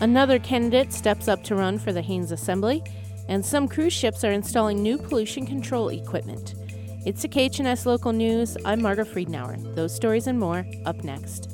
Another candidate steps up to run for the Haines Assembly, and some cruise ships are installing new pollution control equipment. It's a KHNS Local News. I'm Marga Friedenauer. Those stories and more up next.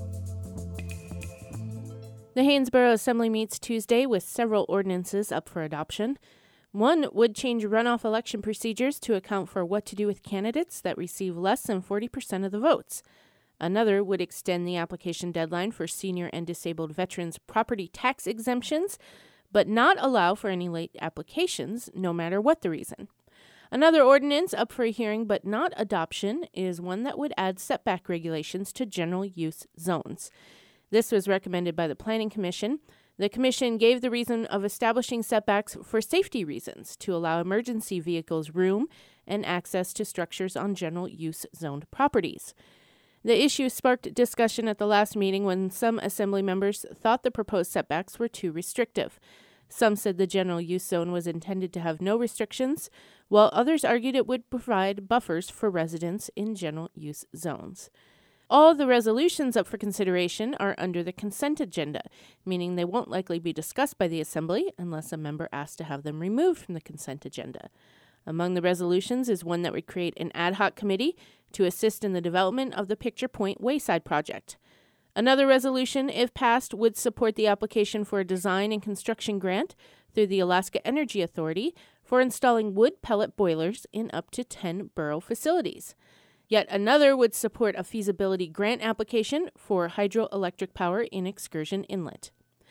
The Hanesboro Assembly meets Tuesday with several ordinances up for adoption. One would change runoff election procedures to account for what to do with candidates that receive less than 40% of the votes. Another would extend the application deadline for senior and disabled veterans' property tax exemptions, but not allow for any late applications, no matter what the reason. Another ordinance up for a hearing but not adoption is one that would add setback regulations to general use zones. This was recommended by the Planning Commission. The Commission gave the reason of establishing setbacks for safety reasons to allow emergency vehicles room and access to structures on general use zoned properties. The issue sparked discussion at the last meeting when some Assembly members thought the proposed setbacks were too restrictive. Some said the general use zone was intended to have no restrictions, while others argued it would provide buffers for residents in general use zones. All the resolutions up for consideration are under the consent agenda, meaning they won't likely be discussed by the Assembly unless a member asks to have them removed from the consent agenda. Among the resolutions is one that would create an ad hoc committee to assist in the development of the Picture Point Wayside project. Another resolution, if passed, would support the application for a design and construction grant through the Alaska Energy Authority for installing wood pellet boilers in up to 10 borough facilities. Yet another would support a feasibility grant application for hydroelectric power in Excursion Inlet.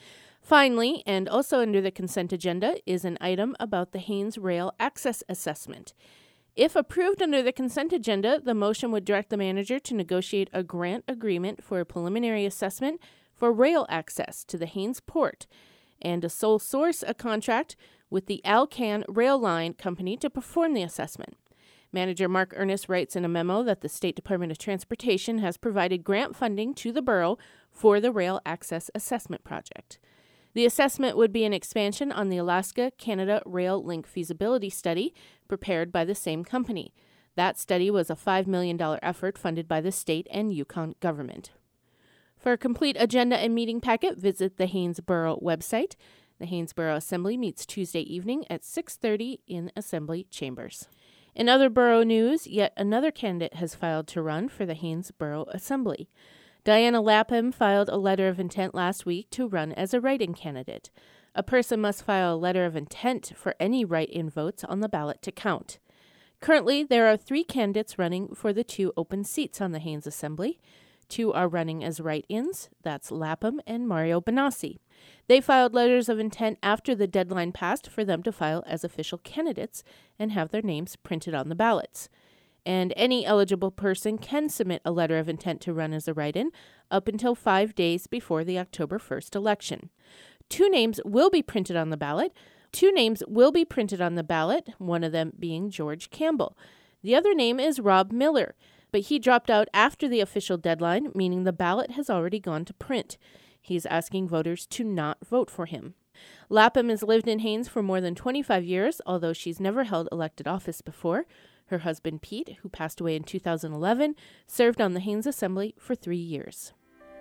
Finally, and also under the consent agenda, is an item about the Haines Rail Access Assessment. If approved under the consent agenda, the motion would direct the manager to negotiate a grant agreement for a preliminary assessment for rail access to the Haines Port and to sole source a contract with the Alcan Rail Line Company to perform the assessment. Manager Mark Ernest writes in a memo that the State Department of Transportation has provided grant funding to the borough for the Rail Access Assessment Project. The assessment would be an expansion on the Alaska-Canada Rail Link feasibility study prepared by the same company. That study was a $5 million effort funded by the state and Yukon government. For a complete agenda and meeting packet, visit the Hanesboro website. The Hanesboro Assembly meets Tuesday evening at 6:30 in Assembly Chambers. In other borough news, yet another candidate has filed to run for the Hanesboro Assembly. Diana Lapham filed a letter of intent last week to run as a write-in candidate. A person must file a letter of intent for any write-in votes on the ballot to count. Currently, there are 3 candidates running for the 2 open seats on the Haines Assembly. 2 are running as write-ins. That's Lapham and Mario Benassi. They filed letters of intent after the deadline passed for them to file as official candidates and have their names printed on the ballots. And any eligible person can submit a letter of intent to run as a write-in up until 5 days before the October 1st election. 2 names will be printed on the ballot. 2 names will be printed on the ballot, one of them being George Campbell. The other name is Rob Miller, but he dropped out after the official deadline, meaning the ballot has already gone to print. He's asking voters to not vote for him. Lapham has lived in Haines for more than 25 years, although she's never held elected office before. Her husband, Pete, who passed away in 2011, served on the Haines Assembly for 3 years.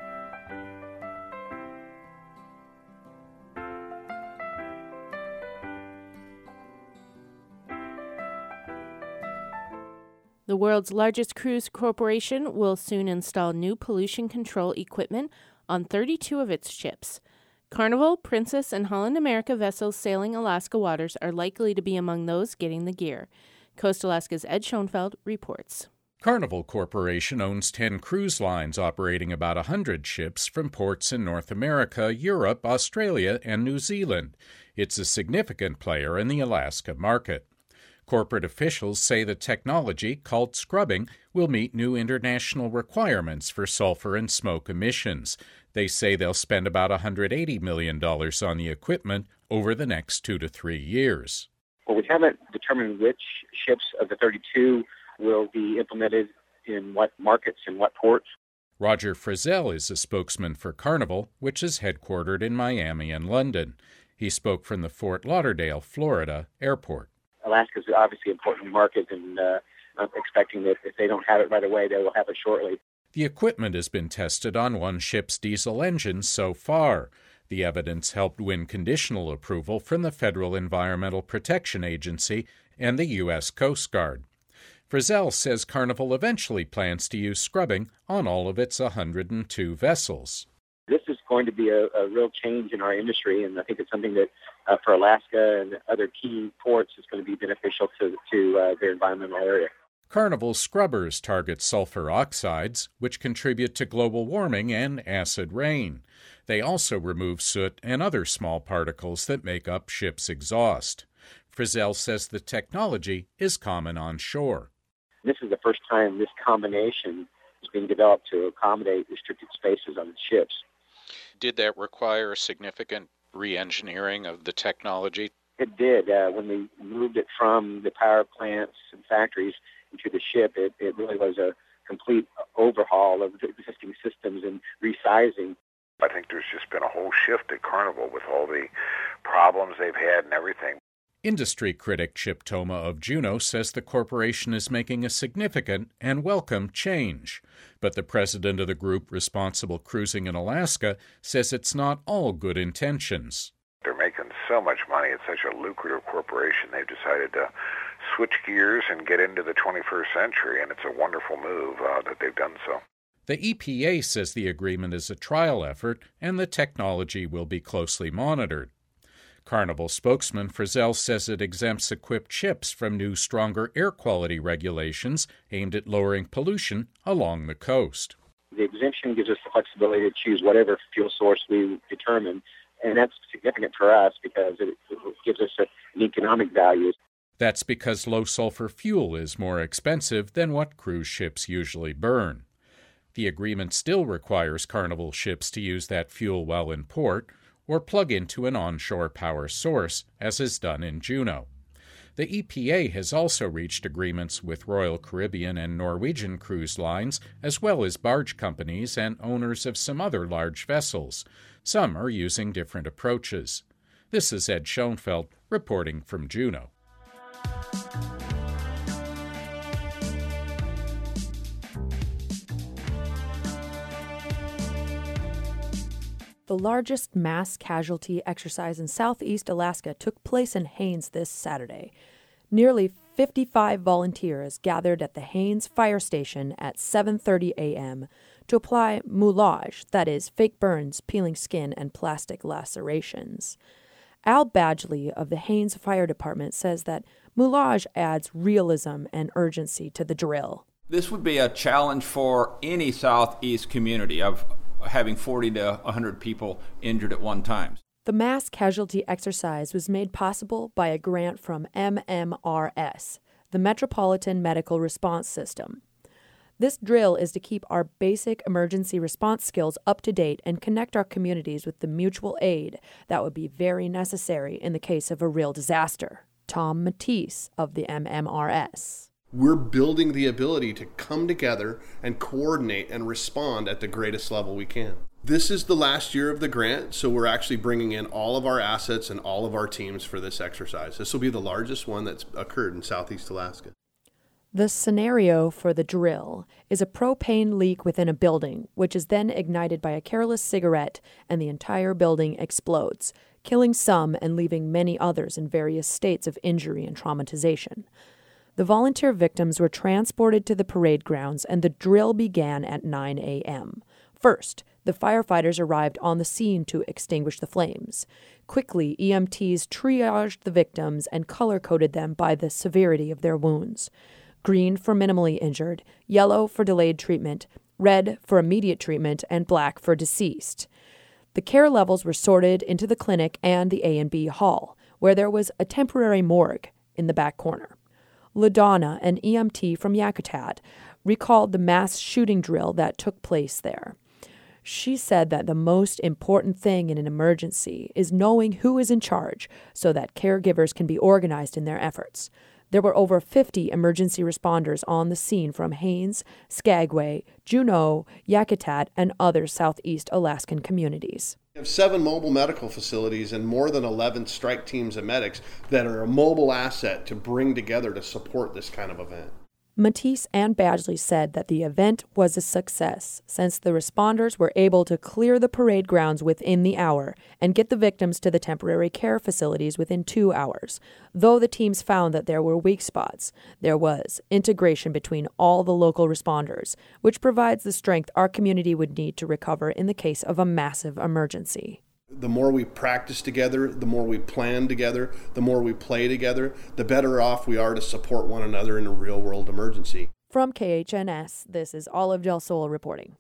The world's largest cruise corporation will soon install new pollution control equipment on 32 of its ships. Carnival, Princess, and Holland America vessels sailing Alaska waters are likely to be among those getting the gear. Coast Alaska's Ed Schoenfeld reports. Carnival Corporation owns 10 cruise lines operating about 100 ships from ports in North America, Europe, Australia, and New Zealand. It's a significant player in the Alaska market. Corporate officials say the technology, called scrubbing, will meet new international requirements for sulfur and smoke emissions. They say they'll spend about $180 million on the equipment over the next 2 to 3 years. Well, we haven't determined which ships of the 32 will be implemented in what markets and what ports. Roger Frizzell is a spokesman for Carnival, which is headquartered in Miami and London. He spoke from the Fort Lauderdale, Florida airport. Alaska is obviously an important market, and I'm expecting that if they don't have it right away, they will have it shortly. The equipment has been tested on one ship's diesel engine so far. The evidence helped win conditional approval from the Federal Environmental Protection Agency and the U.S. Coast Guard. Frizzell says Carnival eventually plans to use scrubbing on all of its 102 vessels. This is going to be a real change in our industry, and I think it's something that for Alaska and other key ports is going to be beneficial to their environmental area. Carnival scrubbers target sulfur oxides, which contribute to global warming and acid rain. They also remove soot and other small particles that make up ships' exhaust. Frizzell says the technology is common on shore. This is the first time this combination is being developed to accommodate restricted spaces on ships. Did that require significant re-engineering of the technology? It did. When we moved it from the power plants and factories into the ship, it really was a complete overhaul of the existing systems and resizing. I think there's just been a whole shift at Carnival with all the problems they've had and everything. Industry critic Chip Thoma of Juneau says the corporation is making a significant and welcome change. But the president of the group responsible cruising in Alaska says it's not all good intentions. They're making so much money. It's such a lucrative corporation. They've decided to switch gears and get into the 21st century, and it's a wonderful move that they've done so. The EPA says the agreement is a trial effort and the technology will be closely monitored. Carnival spokesman Frizzell says it exempts equipped ships from new, stronger air quality regulations aimed at lowering pollution along the coast. The exemption gives us the flexibility to choose whatever fuel source we determine, and that's significant for us because it gives us an economic value. That's because low-sulfur fuel is more expensive than what cruise ships usually burn. The agreement still requires Carnival ships to use that fuel while in port, or plug into an onshore power source, as is done in Juneau. The EPA has also reached agreements with Royal Caribbean and Norwegian cruise lines, as well as barge companies and owners of some other large vessels. Some are using different approaches. This is Ed Schoenfeld reporting from Juneau. The largest mass casualty exercise in southeast Alaska took place in Haines this Saturday. Nearly 55 volunteers gathered at the Haines Fire Station at 7:30 a.m. to apply moulage, that is, fake burns, peeling skin, and plastic lacerations. Al Badgley of the Haines Fire Department says that moulage adds realism and urgency to the drill. This would be a challenge for any southeast community of having 40 to 100 people injured at one time. The mass casualty exercise was made possible by a grant from MMRS, the Metropolitan Medical Response System. This drill is to keep our basic emergency response skills up to date and connect our communities with the mutual aid that would be very necessary in the case of a real disaster. Tom Matisse of the MMRS. We're building the ability to come together and coordinate and respond at the greatest level we can. This is the last year of the grant, so we're actually bringing in all of our assets and all of our teams for this exercise. This will be the largest one that's occurred in southeast Alaska. The scenario for the drill is a propane leak within a building, which is then ignited by a careless cigarette, and the entire building explodes, killing some and leaving many others in various states of injury and traumatization. The volunteer victims were transported to the parade grounds, and the drill began at 9 a.m. First, the firefighters arrived on the scene to extinguish the flames. Quickly, EMTs triaged the victims and color-coded them by the severity of their wounds. Green for minimally injured, yellow for delayed treatment, red for immediate treatment, and black for deceased. The care levels were sorted into the clinic and the A&B hall, where there was a temporary morgue in the back corner. LaDonna, an EMT from Yakutat, recalled the mass shooting drill that took place there. She said that the most important thing in an emergency is knowing who is in charge so that caregivers can be organized in their efforts. There were over 50 emergency responders on the scene from Haines, Skagway, Juneau, Yakutat, and other southeast Alaskan communities. We have 7 mobile medical facilities and more than 11 strike teams of medics that are a mobile asset to bring together to support this kind of event. Matisse and Badgley said that the event was a success since the responders were able to clear the parade grounds within the hour and get the victims to the temporary care facilities within 2 hours. Though the teams found that there were weak spots, there was integration between all the local responders, which provides the strength our community would need to recover in the case of a massive emergency. The more we practice together, the more we plan together, the more we play together, the better off we are to support one another in a real-world emergency. From KHNS, this is Olive Del Sol reporting.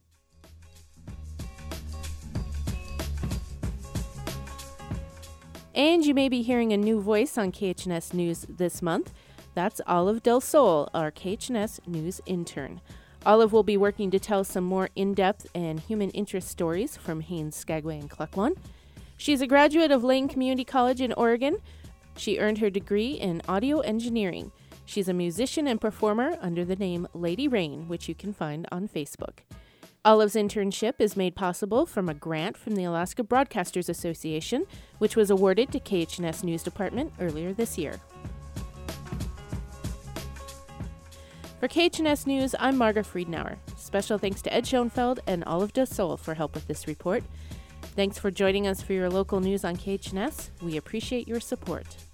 And you may be hearing a new voice on KHNS News this month. That's Olive Del Sol, our KHNS News intern. Olive will be working to tell some more in-depth and human interest stories from Haines, Skagway, and Klukwan. She's a graduate of Lane Community College in Oregon. She earned her degree in audio engineering. She's a musician and performer under the name Lady Rain, which you can find on Facebook. Olive's internship is made possible from a grant from the Alaska Broadcasters Association, which was awarded to KHNS News Department earlier this year. For KHNS News, I'm Margaret Friedenauer. Special thanks to Ed Schoenfeld and Olive Del Sol for help with this report. Thanks for joining us for your local news on KHNS. We appreciate your support.